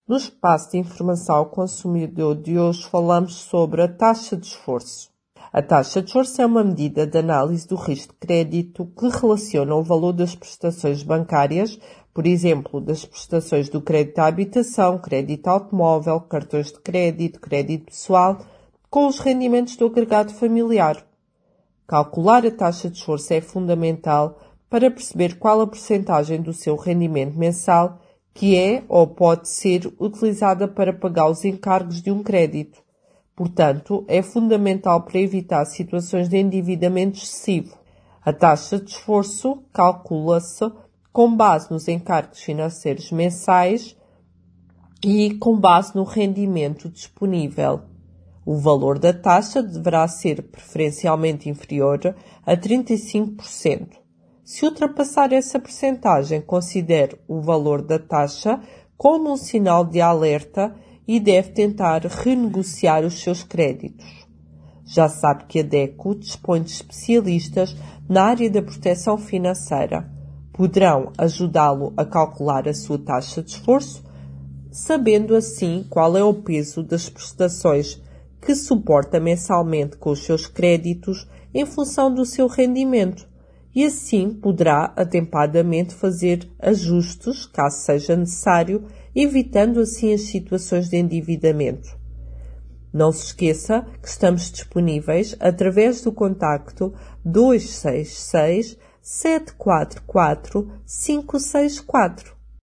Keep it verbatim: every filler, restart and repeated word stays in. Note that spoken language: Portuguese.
No espaço de informação ao consumidor de hoje falamos sobre a taxa de esforço. A taxa de esforço é uma medida de análise do risco de crédito que relaciona o valor das prestações bancárias, por exemplo, das prestações do crédito à habitação, crédito automóvel, cartões de crédito, crédito pessoal, com os rendimentos do agregado familiar. Calcular a taxa de esforço é fundamental para perceber qual a percentagem do seu rendimento mensal que é ou pode ser utilizada para pagar os encargos de um crédito. Portanto, é fundamental para evitar situações de endividamento excessivo. A taxa de esforço calcula-se com base nos encargos financeiros mensais e com base no rendimento disponível. O valor da taxa deverá ser preferencialmente inferior a trinta e cinco por cento. Se ultrapassar essa percentagem, considere o valor da taxa como um sinal de alerta e deve tentar renegociar os seus créditos. Já sabe que a DECO dispõe de especialistas na área da proteção financeira. Poderão ajudá-lo a calcular a sua taxa de esforço, sabendo assim qual é o peso das prestações que suporta mensalmente com os seus créditos em função do seu rendimento, e assim poderá atempadamente fazer ajustes, caso seja necessário, evitando assim as situações de endividamento. Não se esqueça que estamos disponíveis através do contacto dois seis seis, sete quatro quatro, cinco seis quatro.